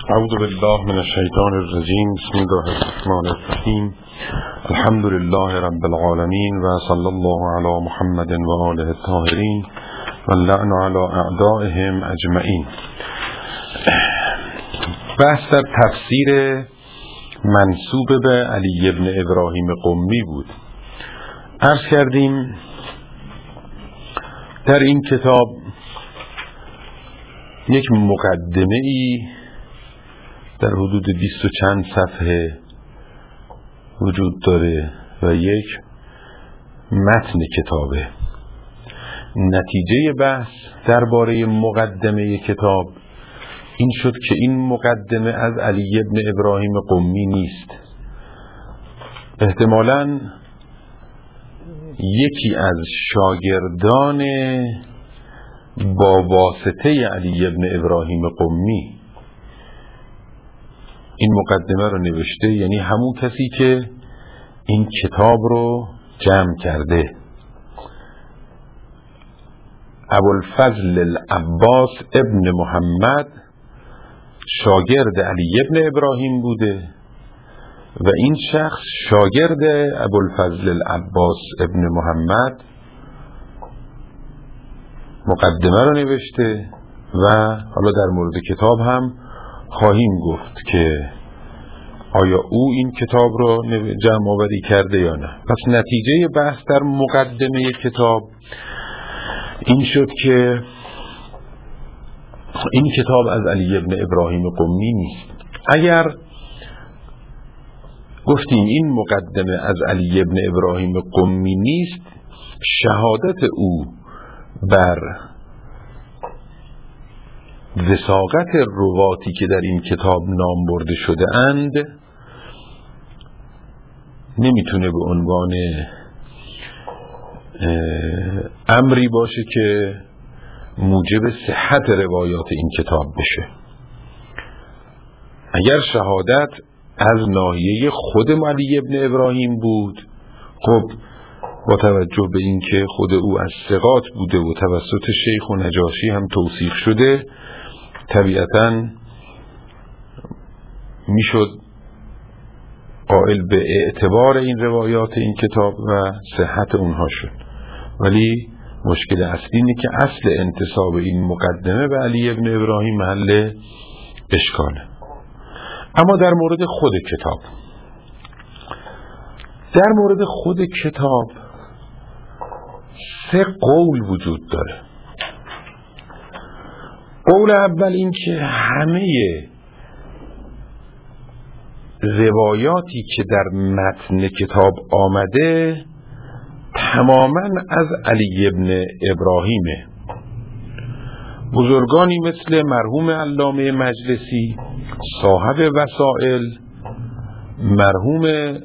اعوذ بالله من الشیطان الرجیم. بسم الله الرحمن الرحیم. الحمد لله رب العالمین و صلی الله علی محمد و آله الطاهرین و اللعن علی اعدائهم اجمعین. بحث در تفسیر منسوب به علی ابن ابراهیم قمی بود. عرض کردیم در این کتاب یک مقدمه ای در حدود 20 و چند صفحه وجود داره و یک متن کتابه. نتیجه بحث درباره مقدمه کتاب این شد که این مقدمه از علی ابن ابراهیم قمی نیست. احتمالاً یکی از شاگردان با واسطه علی ابن ابراهیم قمی این مقدمه رو نوشته، یعنی همون کسی که این کتاب رو جمع کرده. ابوالفضل العباس ابن محمد شاگرد علی ابن ابراهیم بوده و این شخص شاگرد ابوالفضل العباس ابن محمد مقدمه رو نوشته و حالا در مورد کتاب هم خواهیم گفت که آیا او این کتاب رو جمع آوری کرده یا نه. پس نتیجه بحث در مقدمه کتاب این شد که این کتاب از علی ابن ابراهیم قمی نیست. اگر گفتیم این مقدمه از علی ابن ابراهیم قمی نیست، شهادت او بر وثاقت رواتی که در این کتاب نام برده شده اند نمیتونه به عنوان امری باشه که موجب صحت روایات این کتاب بشه. اگر شهادت از ناحیه خود علی ابن ابراهیم بود، خب با توجه به اینکه خود او از ثقات بوده و توسط شیخ و نجاشی هم توثیق شده، طبیعتاً میشد قائل به اعتبار این روایات این کتاب و صحت اونها شد. ولی مشکل اصلی اینه که اصل انتساب این مقدمه به علی ابن ابراهیم محل اشکاله. اما در مورد خود کتاب 3 قول وجود داره. قول اول این که همه روایاتی که در متن کتاب آمده تماما از علی ابن ابراهیمه. بزرگانی مثل مرحوم علامه مجلسی صاحب وسائل، مرحوم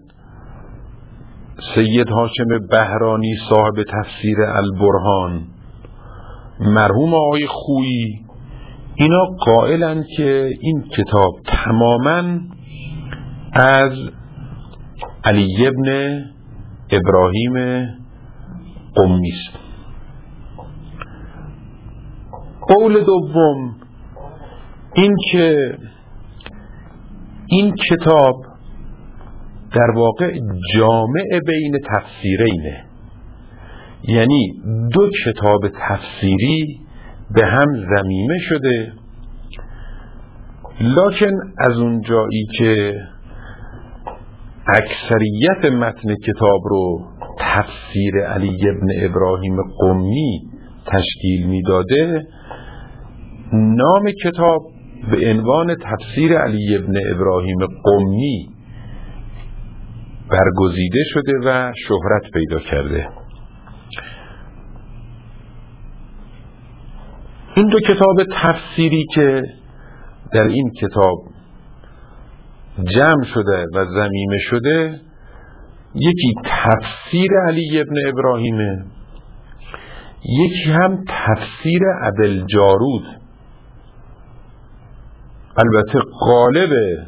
سید هاشم بهرانی صاحب تفسیر البرهان، مرحوم آقای خویی، اینا قائلن که این کتاب تماماً از علی ابن ابراهیم قمی است. قول دوم این که این کتاب در واقع جامع بین تفسیرینه، یعنی 2 کتاب تفسیری به هم ضمیمه شده، لکن از اون جایی که اکثریت متن کتاب رو تفسیر علی ابن ابراهیم قمی تشکیل میداده، نام کتاب به عنوان تفسیر علی ابن ابراهیم قمی برگزیده شده و شهرت پیدا کرده. این 2 کتاب تفسیری که در این کتاب جمع شده و ضمیمه شده، یکی تفسیر علی ابن ابراهیمه، یکی هم تفسیر ابوالجارود. البته غالب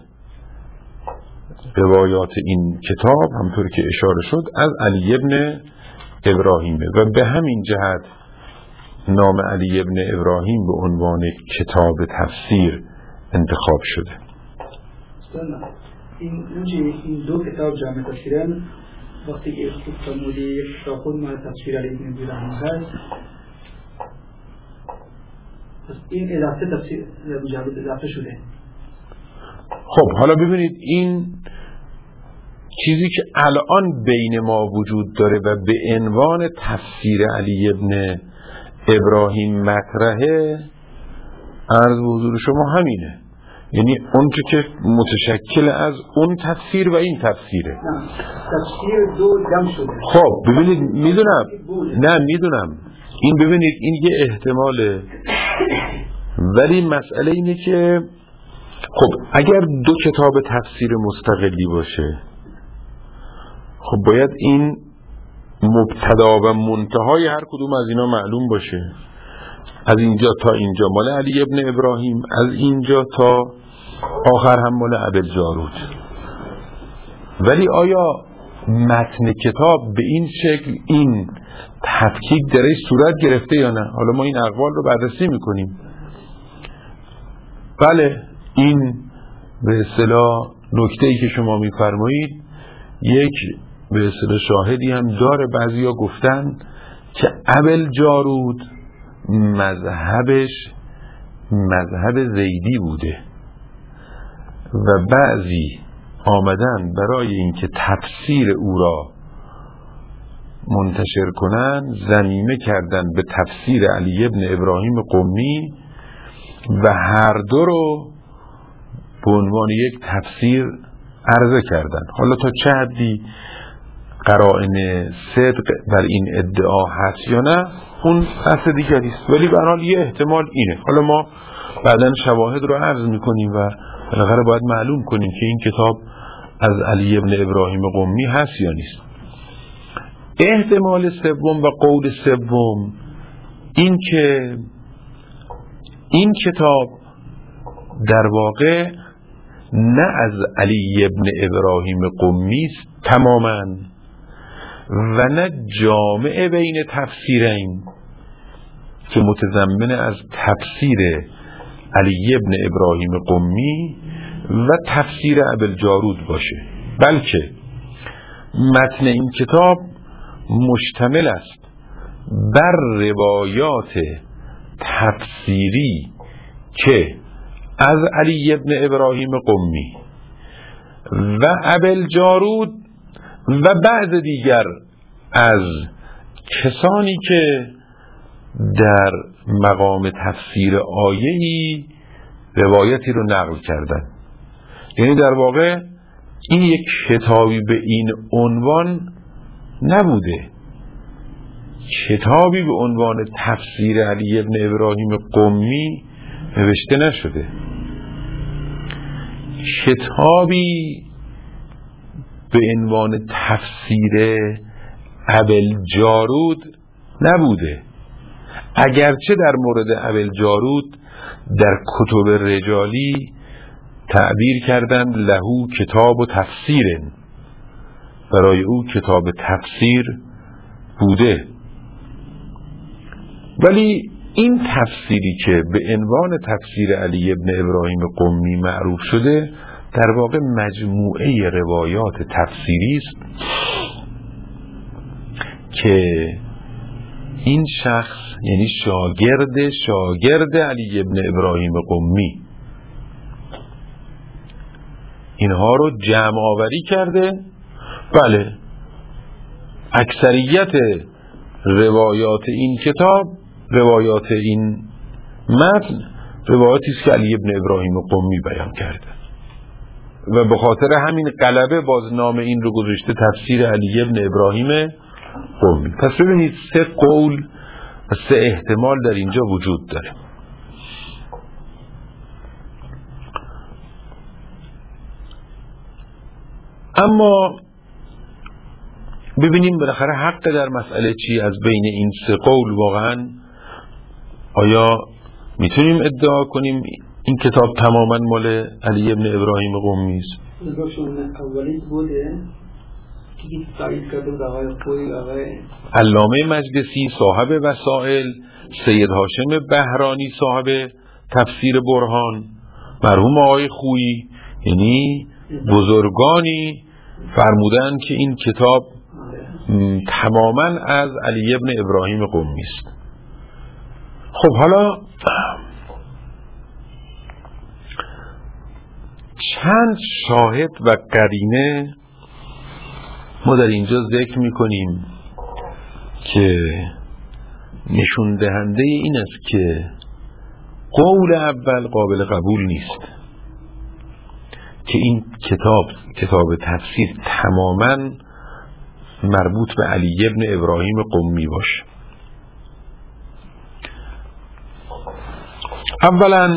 روایات این کتاب همطور که اشاره شد از علی ابن ابراهیمه و به همین جهت نام علی ابن ابراهیم به عنوان کتاب تفسیر انتخاب شده. این دو کتاب جامع تفسیرن وقتی که فرمودی یک کتاب خود مال تفسیر علی بن ابی رحمه هست، پس این اضافه تفسیر مجرد اضافه شده. خب حالا ببینید این چیزی که الان بین ما وجود داره و به عنوان تفسیر علی ابن ابراهیم مطرحه، عرض به حضور شما همینه، یعنی اون که متشکل از اون تفسیر و این تفسیره. تفسیر دو جمع شده. خب ببینید میدونم این، ببینید این یه احتماله، ولی مسئله اینه که خب اگر دو کتاب تفسیر مستقلی باشه، خب باید این مبتدا و منتهای هر کدوم از اینا معلوم باشه. از اینجا تا اینجا مال علی ابن ابراهیم، از اینجا تا آخر هم مال ابوالجارود. ولی آیا متن کتاب به این شکل این تفکیک درش صورت گرفته یا نه؟ حالا ما این اقوال رو بررسی میکنیم. بله، این به اصطلاح نکته‌ای که شما میفرمایید یک به اصطلاح شاهدی هم داره. بعضیا گفتن که ابوالجارود مذهبش مذهب زیدی بوده و بعضی آمدن برای اینکه تفسیر او را منتشر کنن ضمیمه کردن به تفسیر علی ابن ابراهیم قمی و هر دو رو به عنوان یک تفسیر عرضه کردن. حالا تا چه حدی قرائن صدق بر این ادعا هست یا نه اون بحث دیگری است، ولی به هر حال یه احتمال اینه. حالا ما بعداً شواهد رو عرض میکنیم و بالاخره باید معلوم کنیم که این کتاب از علی ابن ابراهیم قمی هست یا نیست. احتمال سوم و قول سوم این که این کتاب در واقع نه از علی ابن ابراهیم قمی است تماماً و نه جامع بین تفسیرین که متضمن از تفسیر علی ابن ابراهیم قمی و تفسیر ابوالجارود باشه، بلکه متن این کتاب مشتمل است بر روایات تفسیری که از علی ابن ابراهیم قمی و ابوالجارود و بعض دیگر از کسانی که در مقام تفسیر آیه‌ای روایتی رو نقل کردن. یعنی در واقع این یک کتابی به این عنوان نبوده، کتابی به عنوان تفسیر علی ابن ابراهیم قمی نوشته نشده، کتابی به عنوان تفسیر ابوالجارود نبوده، اگرچه در مورد ابوالجارود در کتب رجالی تعبیر کردند لهو کتاب و تفسیر، برای او کتاب تفسیر بوده. ولی این تفسیری که به عنوان تفسیر علی ابن ابراهیم قمی معروف شده در واقع مجموعه روایات تفسیری است که این شخص یعنی شاگرد علی ابن ابراهیم قمی اینها رو جمع آوری کرده. بله، اکثریت روایات این کتاب، روایات این متن روایاتی است که علی ابن ابراهیم قمی بیان کرده و به خاطر همین غلبه باز نام این رو گذاشته تفسیر علی ابن ابراهیم قمی. پس ببینید 3 قول و 3 احتمال در اینجا وجود داره. اما ببینیم بالاخره حق در مسئله چی از بین این 3 قول. واقعا آیا میتونیم ادعا کنیم این کتاب تماما مال علی ابن ابراهیم قمی است؟ اولی بوده که تایید کرده آقای علامه مجلسی صاحب وسائل، سید هاشم بهرانی صاحب تفسیر برهان مرحوم آقای خویی، یعنی بزرگانی فرمودن که این کتاب تماما از علی ابن ابراهیم قمی است. خب حالا چند شاهد و قرینه ما در اینجا ذکر میکنیم که نشون دهنده این است که قول اول قابل قبول نیست که این کتاب تفسیر تماما مربوط به علی ابن ابراهیم قمی باشه. اولا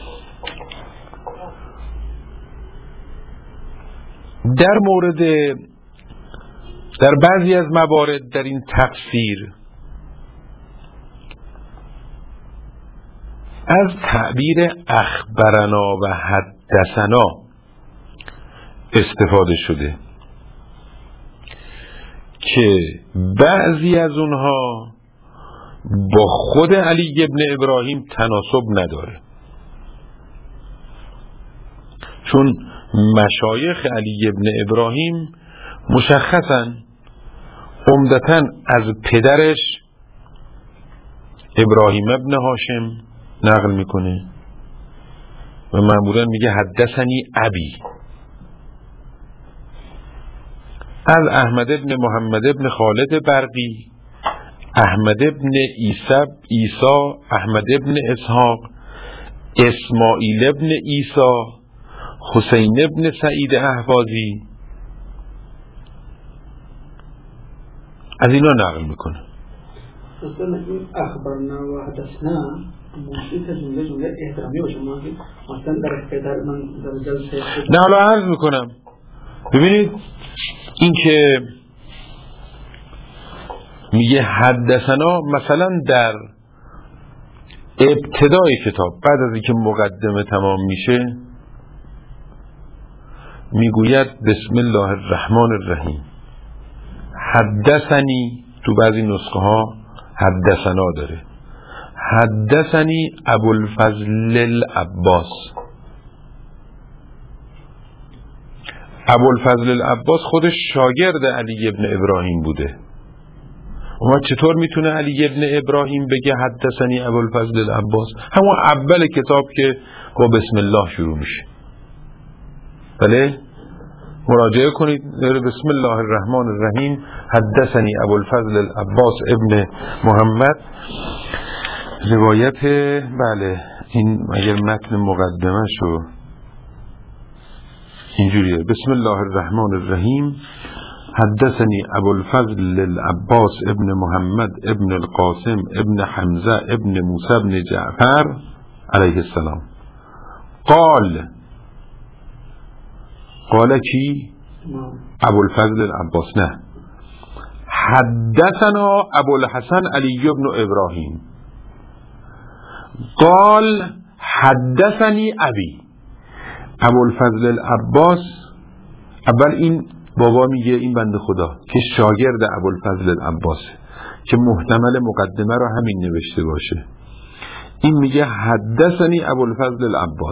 در بعضی از موارد در این تفسیر از تعبیر اخبرنا و حدثنا استفاده شده که بعضی از اونها با خود علی ابن ابراهیم تناسب نداره، چون مشایخ علی ابن ابراهیم مشخصاً عمدتاً از پدرش ابراهیم ابن هاشم نقل میکنه و معمولاً میگه حدثنی ابی، از احمد ابن محمد ابن خالد برقی، احمد ابن عیسی، احمد ابن اسحاق، اسماعیل ابن عیسی، حسین ابن سعید احوازی، از اینا نقل میکنه. اصلا این اخبرنا و حدثنا موضوع جمله احترامی باشه، مثلا در پدر من در جلسه نه حالا عرض میکنم. ببینید این که میگه حدثنا مثلا در ابتدای کتاب بعد از اینکه مقدمه تمام میشه میگوید بسم الله الرحمن الرحیم حدثنی، تو بعضی نسخه ها حدثنا داره، حدثنی ابوالفضل العباس. ابوالفضل العباس خودش شاگرد علی ابن ابراهیم بوده. اما چطور میتونه علی ابن ابراهیم بگه حدثنی ابوالفضل العباس؟ همون اول کتاب که با بسم الله شروع میشه. بله مراجعه کنید، بسم الله الرحمن الرحیم حدثنی ابوالفضل العباس ابن محمد، روایت بله این اگر متن مقدمه شو اینجوریه: بسم الله الرحمن الرحیم حدثنی ابوالفضل العباس ابن محمد ابن القاسم ابن حمزه ابن موسی ابن جعفر علیه السلام قال کی؟ ابوالفضل العباس نه، حدثنا ابوالحسن علی ابن ابراهیم قال حدثنی ابی. ابوالفضل العباس اول این بابا میگه این بنده خدا که شاگرد ابوالفضل العباس که محتمل مقدمه رو همین نوشته باشه، این میگه حدثنی ابوالفضل العباس.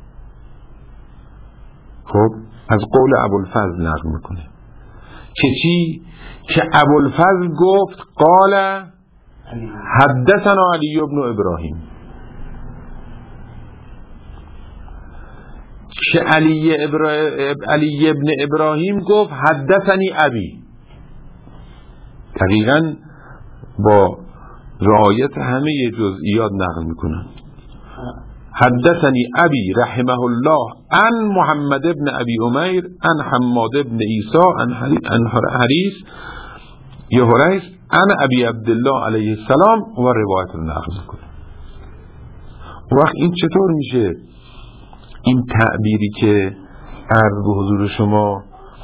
خب از قول ابوالفضل نقل میکنه که چی؟ که ابوالفضل گفت قال حدثنا علی ابن ابراهیم، که علی ابن ابراهیم گفت حدثنی ابی. دقیقاً با رعایت همه جزئیات نقل میکنن. حدثنی ابی رحمه الله عن محمد ابن ابی امیر عن حماد ابن عیسی عن حریث عن ابی عبدالله علیه السلام و روایت رو نقل میکنه. وقت این چطور میشه؟ این تعبیری که عرض به حضور شما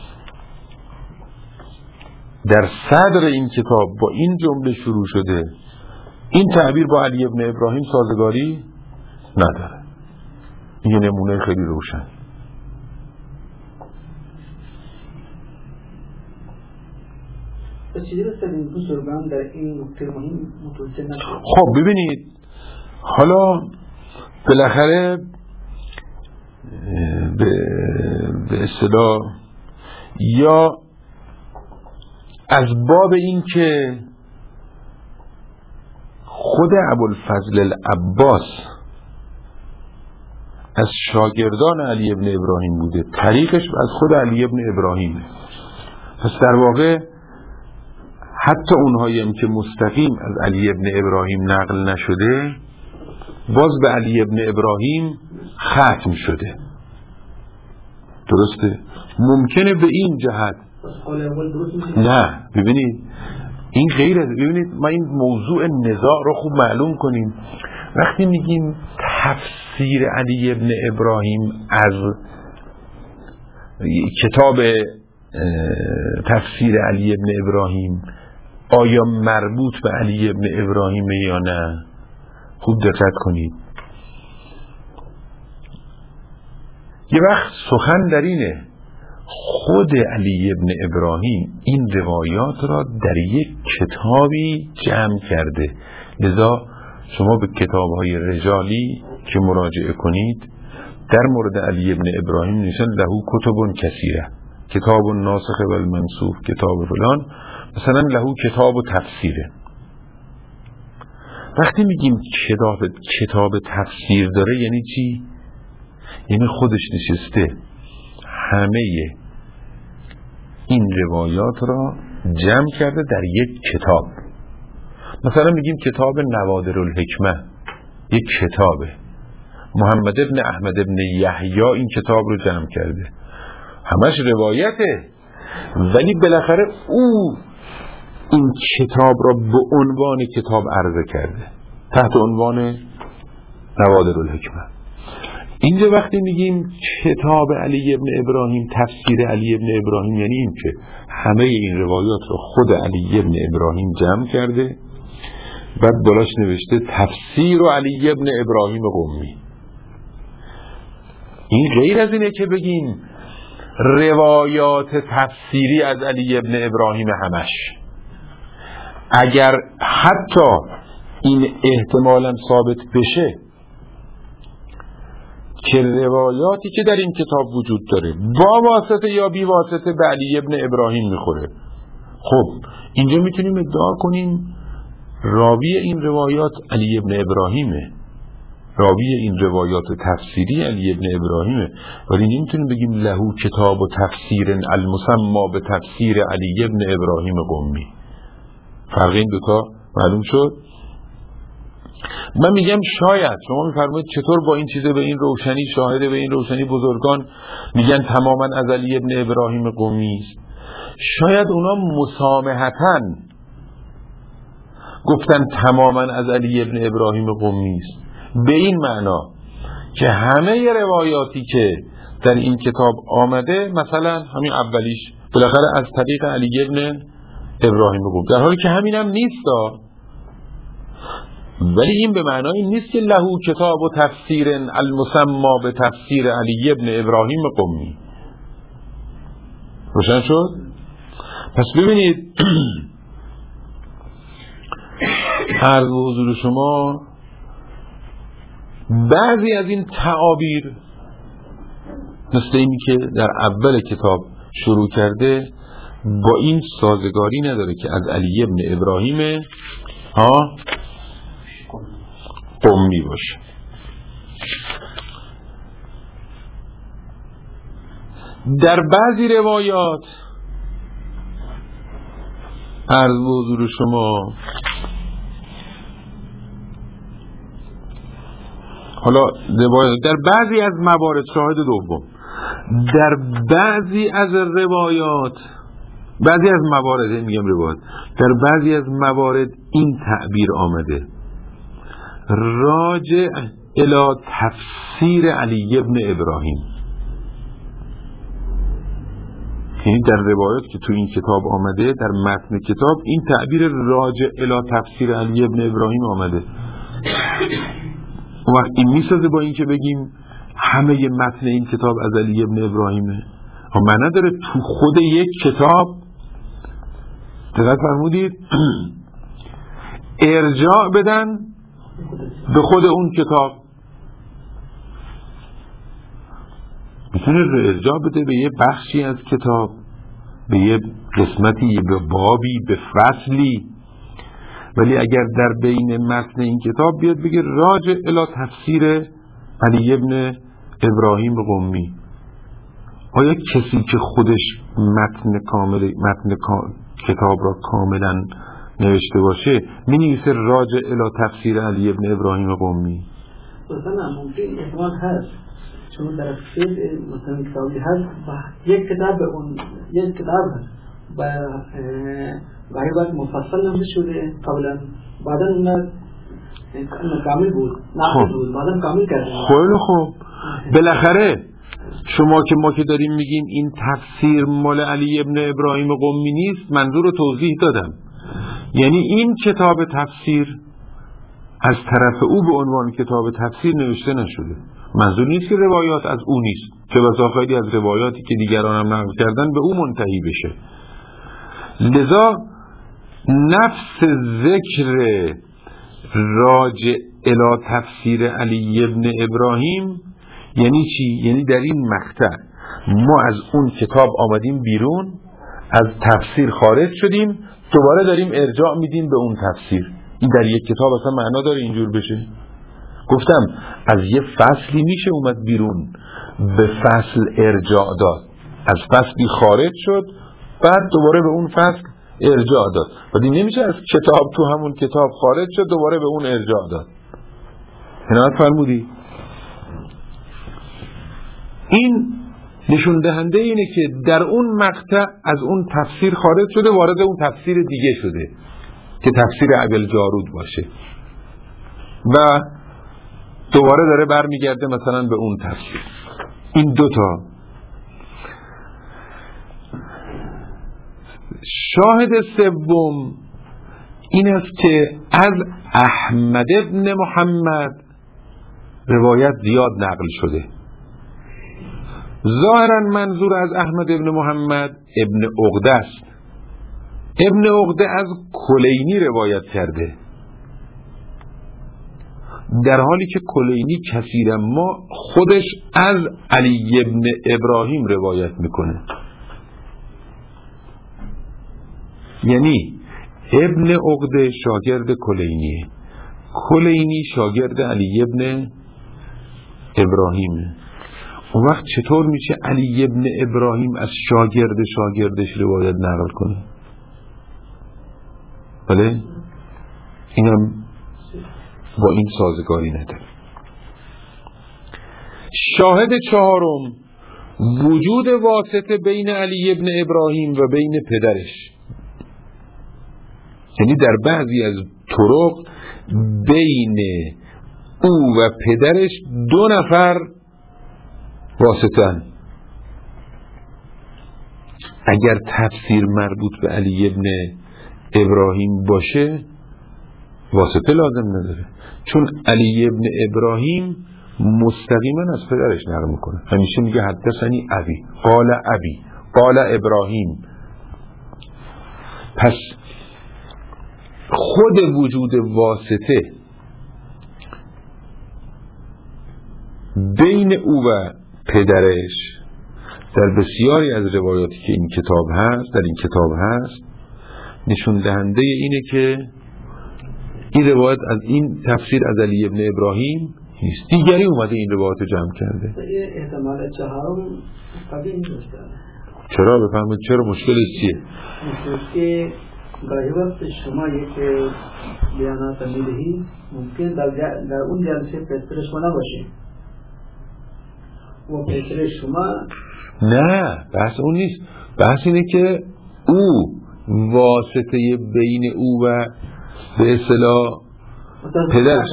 در صدر این کتاب با این جمله شروع شده، این تعبیر با علی ابن ابراهیم سازگاری نداره. این نمونه خیلی روشن. خب ببینید، حالا بالاخره به اصطلاح یا از باب این که خود ابوالفضل العباس از شاگردان علی ابن ابراهیم بوده، طریقش از خود علی ابن ابراهیم. پس در واقع حتی اونهایی هم که مستقیم از علی ابن ابراهیم نقل نشده باز به علی ابن ابراهیم ختم شده. درسته؟ ممکنه به این جهت نه، ببینید این غیره. ببینید ما این موضوع نزاع رو خوب معلوم کنیم. وقتی میگیم تفسیر علی ابن ابراهیم از کتاب تفسیر علی ابن ابراهیم آیا مربوط به علی ابن ابراهیم یا نه؟ خوب دقت کنید. یه وقت سخن در اینه خود علی ابن ابراهیم این روایات را در یک کتابی جمع کرده، لذا شما به کتاب‌های رجالی که مراجعه کنید در مورد علی ابن ابراهیم نوشتن لهو کتب کثیره، کتاب ناسخ و المنسوخ، کتاب فلان، مثلا لهو کتاب و تفسیره. وقتی میگیم کتاب تفسیر داره یعنی چی؟ یعنی خودش نشسته همه این روایات را جمع کرده در یک کتاب. مثلا میگیم کتاب نوادر الحکمه یک کتابه، محمد ابن احمد ابن یحیی این کتاب رو جمع کرده، همش روایته، ولی بالاخره او این کتاب را به عنوان کتاب عرضه کرده تحت عنوان نوادر الحکمه. اینجا وقتی میگیم کتاب علی ابن ابراهیم، تفسیر علی ابن ابراهیم، یعنی این که همه این روایات رو خود علی ابن ابراهیم جمع کرده، بعد بالاش نوشته تفسیر علی ابن ابراهیم قمی. این غیر از اینه که بگیم روایات تفسیری از علی ابن ابراهیم همش. اگر حتی این احتمالاً ثابت بشه که روایاتی که در این کتاب وجود داره با واسطه یا بی واسطه به علی ابن ابراهیم میخوره، خب اینجا میتونیم ادعا کنیم راوی این روایات علی ابن ابراهیمه، راوی این روایات تفسیری علی ابن ابراهیمه، ولی نمیتونیم بگیم لهو کتاب و تفسیر المسما به تفسیر علی ابن ابراهیم قمی. فرق این دوتا معلوم شد؟ من میگم شاید شما میفرمایید چطور با این چیزه به این روشنی، شاهده به این روشنی بزرگان میگن تماما از علی ابن ابراهیم قمی است. شاید اونا مسامحتاً گفتن تماما از علی ابن ابراهیم قمی است، به این معنا که همه روایاتی که در این کتاب آمده مثلا همین اولیش بالاخره از طریق علی ابن ابراهیم قمی، در حالی که همین هم نیست ولی این به معنای نیست که لهو کتاب و تفسیر المسما به تفسیر علی ابن ابراهیم قمی. روشن شد؟ پس ببینید عرض به حضور شما بعضی از این تعابیر مثل اینی که در اول کتاب شروع کرده با این سازگاری نداره که از علی ابن ابراهیم قمی باشه. در بعضی روایات عرض به حضور شما حالا در بعضی از موارد، شاهد دوم، در بعضی از روایات، بعضی از موارد روایات، در بعضی از موارد این تعبیر آمده راجع الی تفسیر علی ابن ابراهیم. یعنی در روایات که تو این کتاب آمده، در متن کتاب این تعبیر راجع الی تفسیر علی ابن ابراهیم آمده. اون وقت این میسازه با این که بگیم همه متن این کتاب از علی ابن ابراهیمه. معنی داره تو خود یک کتاب، دقت فرمودید، ارجاع بدن به خود اون کتاب. میتونه ارجاع بده به یه بخشی از کتاب، به یه قسمتی، به بابی، به فصلی، ولی اگر در بین متن این کتاب بیاد بگه راجع الی تفسیر علی ابن ابراهیم قمی، آیا کسی که خودش متن کتاب را کاملا نوشته باشه می نویسه راجع الی تفسیر علی ابن ابراهیم قمی؟ مثلا ممکن احتمال هست، چون در فیل مثلا کتابی هست و یک کتاب اون یک کتاب هست و گاهی وقت مفصل نوشته شده قبلا، بعدا اون کامل بود، ناقص بود، بعدا کامل کرده. خیلی خوب، بالاخره شما که ما که داریم میگیم این تفسیر مال علی ابن ابراهیم قمی نیست، منظور رو توضیح دادم. یعنی این کتاب تفسیر از طرف او به عنوان کتاب تفسیر نوشته نشده. منظور نیست که روایات از او نیست، که بسا خیلی از روایاتی که دیگران هم نقل کردن به او منتهی بشه. لذا نفس ذکر راجع الی تفسیر علی ابن ابراهیم یعنی چی؟ یعنی در این مقطع ما از اون کتاب آمدیم بیرون، از تفسیر خارج شدیم، دوباره داریم ارجاع میدیم به اون تفسیر. این در یک کتاب اصلا معنا داره اینجور بشه؟ گفتم از یه فصلی میشه اومد بیرون به فصل ارجاع داد، از فصلی خارج شد بعد دوباره به اون فصل ارجاع داد، ولی نمیشه از کتاب تو همون کتاب خارج شد دوباره به اون ارجاع داد. عنایت فرمودی؟ این نشون دهنده اینه که در اون مقطع از اون تفسیر خارج شده، وارد اون تفسیر دیگه شده که تفسیر ابوالجارود باشه و دوباره داره برمیگرده مثلا به اون تفسیر. این دوتا. شاهد سوم این است که از احمد ابن محمد روایت زیاد نقل شده. ظاهرا منظور از احمد ابن محمد ابن عقده است. ابن عقده از کلینی روایت کرده، در حالی که کلینی کثیرا ما خودش از علی ابن ابراهیم روایت میکنه. یعنی ابن عقده شاگرد کلینیه، کلینی شاگرد علی ابن ابراهیمه. اون وقت چطور میشه علی ابن ابراهیم از شاگردش روایت نقل کنه؟ بله؟ اینم با این سازگاری نداره. شاهد چهارم وجود واسطه بین علی ابن ابراهیم و بین پدرش، یعنی در بعضی از طرق بین او و پدرش 2 نفر واسطن. اگر تفسیر مربوط به علی ابن ابراهیم باشه واسطه لازم نداره، چون علی ابن ابراهیم مستقیما از پدرش نقل میکنه. همیشه میگه حدثنی ابی قال ابراهیم. پس خود وجود واسطه بین او و پدرش در بسیاری از روایاتی که این کتاب هست نشون دهنده اینه که این روایت از این تفسیر از علی ابن ابراهیم نیست، دیگری اومده این روایت رو جمع کرده. احتمال چهارم قبیل نیست. چرا؟ بفهمید چرا؟ مشکلش چیه؟ مشکلش که گاهی وقت شما یک بیانات میدهی ممکن در اون جلسه پسر شما نباشه و پسر شما نه، بحث اون نیست. بحث اینه که او واسطه بین او و به اصطلاح پدرش.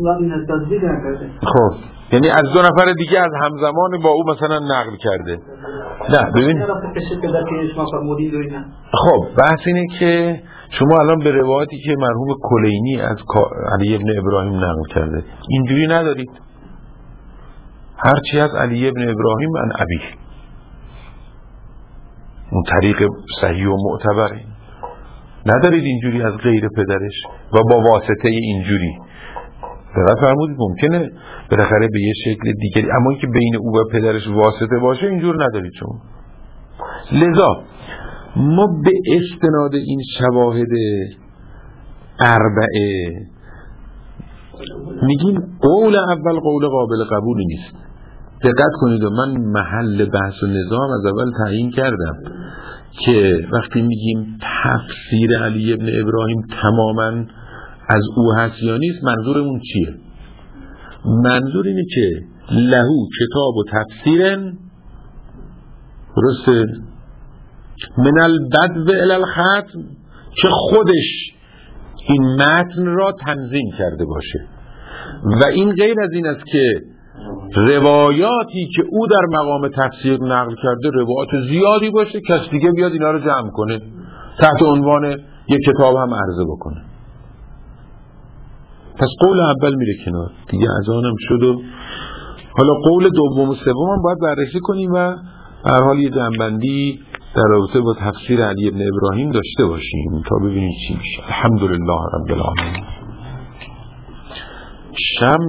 خب یعنی از 2 نفر دیگه از همزمان با او مثلا نقل کرده. نه ببین، خب بحث اینه که شما الان به روایتی که مرحوم کلینی از علی ابن ابراهیم نقل کرده اینجوری ندارید. هرچی از علی ابن ابراهیم من ابی، اون طریق صحیح و معتبره. ندارید اینجوری از غیر پدرش و با واسطه اینجوری. دقت فرمودید ممکنه بالاخره به یه شکل دیگری، اما اینکه بین او و پدرش واسطه باشه اینجور ندارید شما. لذا ما به استناد این شواهد اربعه میگیم قول اول قول قابل قبولی نیست. دقت کنید و من محل بحث و نظام از اول تعیین کردم که وقتی میگیم تفسیر علی ابن ابراهیم تماما از او هست یا نیست، منظورمون چیه؟ منظور اینه که لهو کتاب و تفسیر درسته من البدو الی الختم، که خودش این متن را تنظیم کرده باشه. و این غیر از این است که روایاتی که او در مقام تفسیر نقل کرده روایات زیادی باشه، کس دیگه بیاد اینا رو جمع کنه تحت عنوان یک کتاب هم عرضه بکنه. پس قول اول میره کنار دیگه، از آنم شد و حالا قول دوم و سوم هم باید بررسی کنیم و هر حال یه جنبندی در رابطه با تفسیر علی ابن ابراهیم داشته باشیم تا ببینیم چی میشه. الحمدلله رب العالمین.